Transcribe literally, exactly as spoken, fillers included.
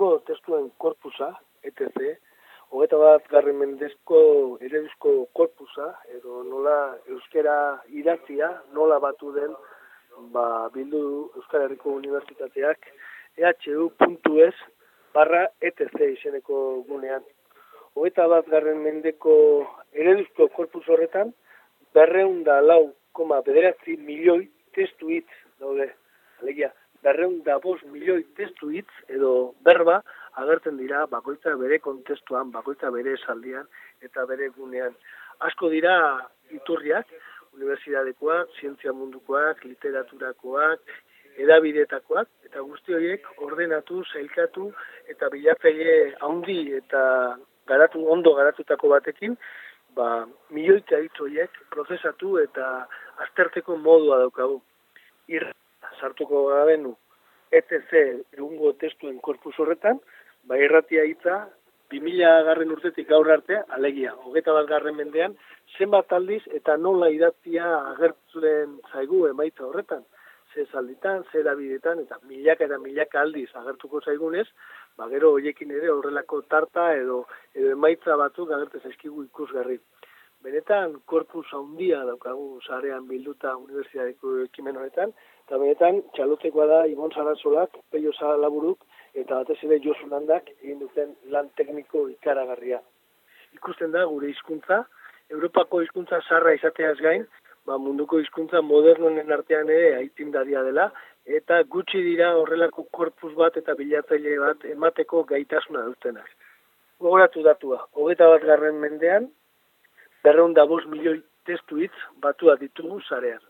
irungo testuen korpusa, et cetera, hogeita bat garren mendezko ereduzko korpusa, edo nola euskera idatzia, nola batu den, ba, bildu Euskal Herriko Unibertsitateak ehu.es barra et cetera izeneko gunean. Hogeita bat garren mendeko ereduzko korpus horretan, berreun da lau koma bederatzi milioi testu hitz daude. Alegia, berreun da bost milioi testu hitz edo berba agertzen dira bakoitza bere kontestuan, bakoitza bere esaldian eta bere gunean. Asko dira iturriak, unibertsitatekoak, zientzia mundukoak, literaturakoak, edabidetakoak, eta guzti horiek ordenatu, sailkatu eta bilatzaile handi eta garatu, ondo garatutako batekin, ba, milioika hitz horiek prozesatu eta aztertzeko modua daukagu. Irra sartuko gabenu et cetera egungo testuen korpus horretan, ba, irratia hitza bi mila garren urtetik gaur arte, alegia, hogeita bat garren mendean, zenbat aldiz eta nola idatzia agertzen zaigu emaitza horretan. Ze zalditan, ze edabidetan, eta milaka eta milaka aldiz agertuko zaigunez, ba, gero horiekin ere horrelako tarta edo, edo emaitza batzuk agertzen zaizkigu ikusgarri. Benetan, korpus handia daukagu sarean bilduta unibertsitateko ekimen honetan, eta benetan, txalotzekoa da Ibon Sarazolak, Peio Salaburuk, eta batez ere Josu Landak egin duten lan tekniko ikaragarria. Ikusten da gure hizkuntza, Europako hizkuntza sarra izateaz gain, ba, munduko hizkuntza modernoen artean ere aitzindaria dela, eta gutxi dira horrelako korpus bat eta bilatzaile bat emateko gaitasuna dutenak. Gogoratu datua, hogeita bat garren mendean, berreun da bost milioi testu hitz batuak ditugu sarean.